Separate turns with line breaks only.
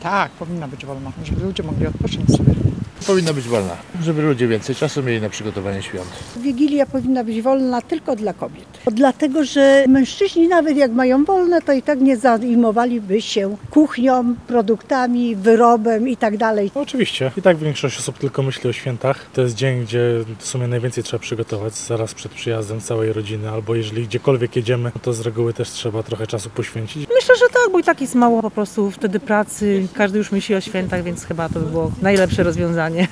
Tak, powinna być wolna, żeby ludzie mogli odpocząć sobie.
Powinna być wolna, żeby ludzie więcej czasu mieli na przygotowanie świąt.
Wigilia powinna być wolna tylko dla kobiet. Dlatego, że mężczyźni nawet jak mają wolne, to i tak nie zajmowaliby się kuchnią, produktami, wyrobem i tak dalej.
No oczywiście. I tak większość osób tylko myśli o świętach. To jest dzień, gdzie w sumie najwięcej trzeba przygotować zaraz przed przyjazdem całej rodziny, albo jeżeli gdziekolwiek jedziemy, to z reguły też trzeba trochę czasu poświęcić.
Myślę, że tak, bo i tak jest mało po prostu wtedy pracy. Każdy już myśli o świętach, więc chyba to by było najlepsze rozwiązanie.